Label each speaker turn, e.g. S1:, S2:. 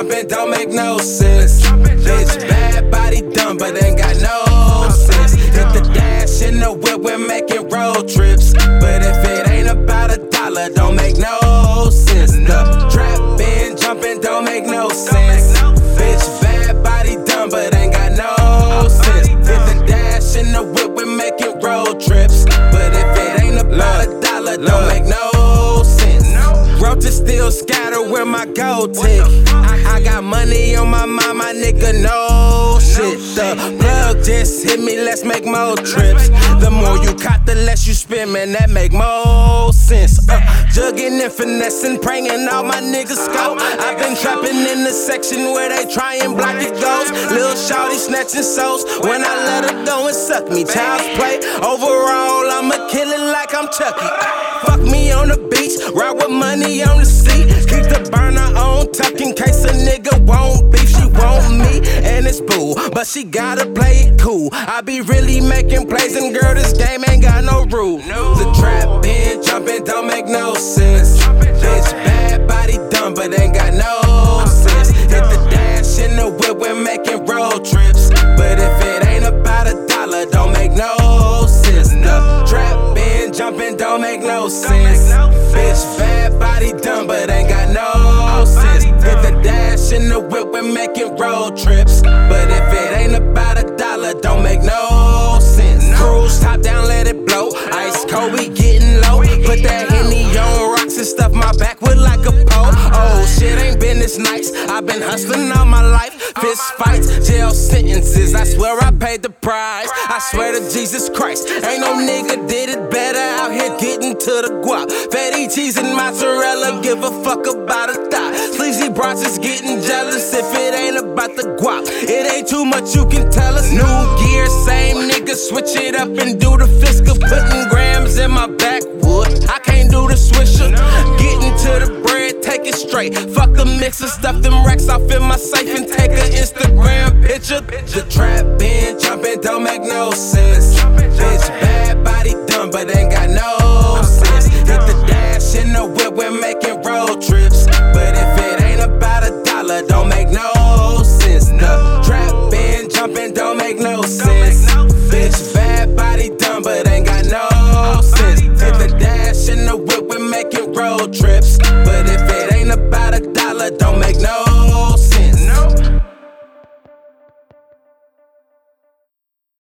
S1: jumping, don't make no sense. Bitch, bad body dumb, but ain't got no sense. Hit the dash in the whip, we're making road trips. But if it ain't about $1, don't make no sense. The trap been jumping, don't make no sense. Bitch, bad body dumb, but ain't got no sense. Hit the dash in the whip, we're making road trips. But if it ain't about $1, don't make no sense. Roaches still scatter where my gold tick. I got money on my mind, my nigga, no shit. The plug just hit me, let's make more trips. The more you caught, the less you spend, man, that make more sense. Jugging and finessing, praying all my niggas scope. I've been trapping in the section where they try and block it goes. Lil' shawty snatching souls, when I let her go and suck me. Child's play, overall, I'ma kill it like I'm Chucky. Fuck me on the beach, ride with money on the seat. Keep the burner on tuck in case a nigga won't beef. She want me and it's boo, but she gotta play it cool. I be really making plays and girl, this game ain't got no rule. The trap been jumping, don't make no sense. Bitch, bad body dumb, but ain't got no sense. Hit the dash in the whip, we're making road trips. But if it ain't about $1, don't make no sense. The trap been jumping, don't make no sense. Bitch, bad body dumb, but ain't got no sense. Hit the dash in the whip, we're making road trips. But if it ain't about $1, don't make no sense. Cruise top down, let it blow. Ice cold, we getting low. Put that Henny on rocks and stuff my back with like a pole. Oh, shit ain't been this nice. I've been hustling all my life. Fist fights, jail sentences. I swear I paid the price. I swear to Jesus Christ, ain't no nigga did it better out here getting to the guap. Fatty cheese and mozzarella, give a fuck about a thigh. Sleazy brats is getting jealous if it ain't about the guap. It ain't too much you can tell us. New gear, same nigga, switch it up and do the Fisker. Putting grams in my backwood, I can't do the swisher. Getting to the bread, take it straight. Fuck a mixer, stuff them racks off in my safe and take an Instagram picture. The trap been jumping, don't make no sense. Bitch, bad body dumb, but ain't got no sense. Hit the dash in the whip, we're making road trips. But if it ain't about $1, don't make no